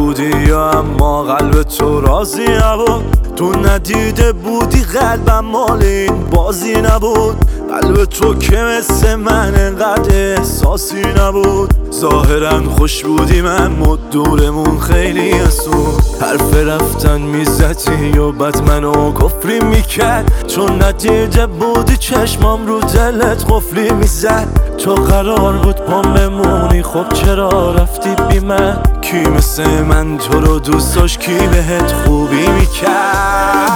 بودی یا اما قلب تو راضی نبود. تو ندیده بودی قلبم مال این بازی نبود. قلب تو که مثل من انقدر احساسی نبود. ظاهرا خوش بودی من دورمون خیلی اسود. حرف رفتن میزدی و بعد منو کفری میکرد. چون ندیده بودی چشمام رو دلت قفلی میزد. تو قرار بود پام بمونی، خب چرا رفتی بی من؟ کی مثل من تو رو دوست داشت، کی بهت خوبی میکرد؟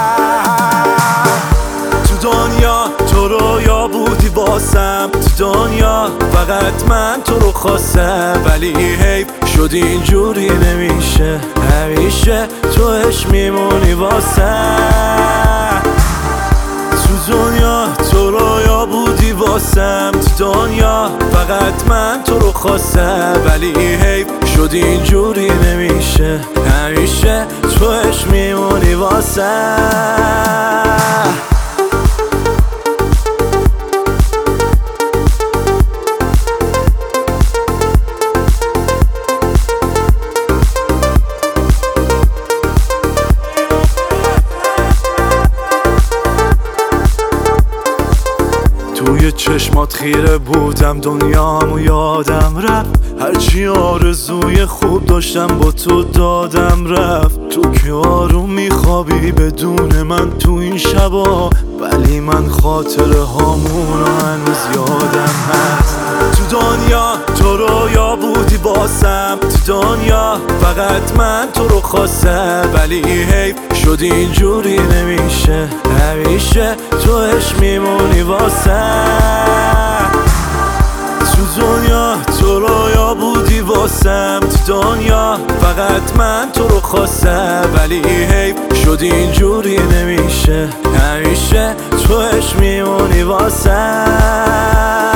تو دنیا تو رویا بودی واسم، تو دنیا فقط من تو رو خواستم. ولی حیف شد اینجوری نمیشه، همیشه تو عشق میمونی واسم. تو دنیا تو رویا بودی واسم، تو دنیا فقط من تو رو خواستم. ولی حیف شد اینجوری نمیشه، همیشه تو عشق میمونی واسم. توی چشمات خیره بودم، دنیامو یادم رفت. هرچی آرزوی خوب داشتم با تو دادم رفت. تو که آروم میخوابی بدون من تو این شبا، ولی من خاطره هامونو هنوز یادم هست. تو دنیا تو رویا بودی واسم، تو دنیا فقط من تو رو خواستم. ولی حیف شد اینجوری نمیشه، همیشه تو عشق میمونی واسم. تو دنیا تو رویا بودی واسم، تو دنیا فقط من تو رو خواستم. ولی حیف شد اینجوری نمیشه، همیشه تو عشق میمونی واسم.